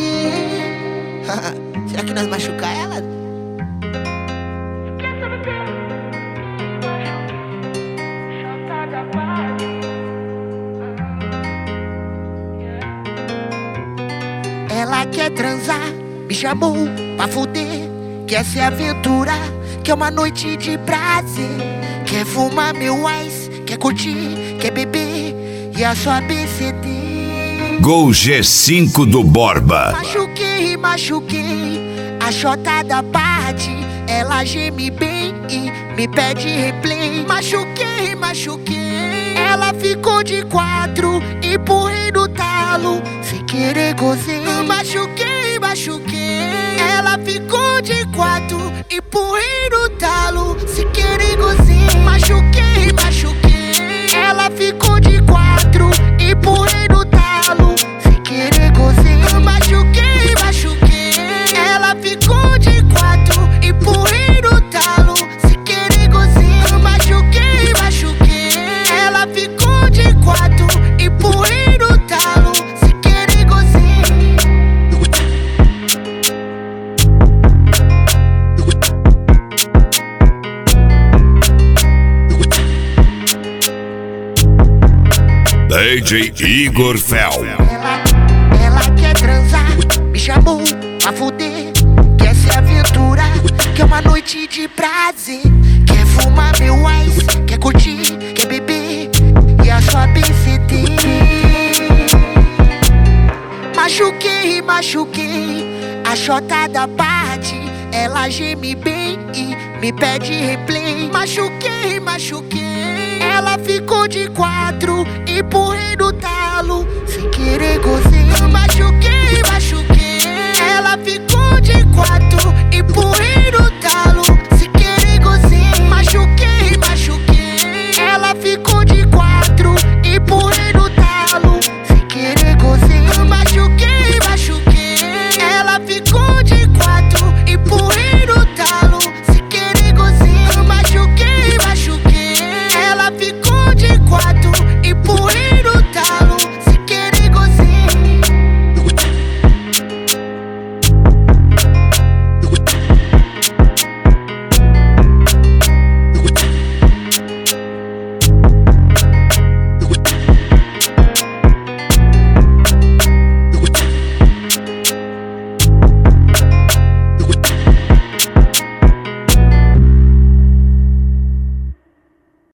Será que nós machucar ela? Ela quer transar, me chamou pra fuder, quer se aventurar, quer uma noite de prazer, quer fumar meu ice, quer curtir, quer beber e a sua BCD. Gol G5 do Borba. Machuquei, a chota da parte, ela geme bem e me pede replay. Machuquei, ela ficou de 4, empurrei no talo, sem querer gozei. Machuquei, ela ficou de 4, empurrei no talo, sem querer gozei. Machuquei, ela ficou de 4, empurrei no talo, sem querer gozei. Machuquei, ela ficou de 4, empurrei no talo, sem querer gozei. Machuquei, ela ficou de 4, empurrei no talo, sem querer gozei. DJ Igor Fel. Ela quer transar, me chamou pra fuder, quer se aventurar, quer uma noite de prazer, quer fumar meu ice, quer curtir, quer beber e a sua BCD. Machuquei, a chota da parte, ela geme bem e me pede replay. Machuquei, ela ficou de 4, empurrei no talo, sem querer gozei.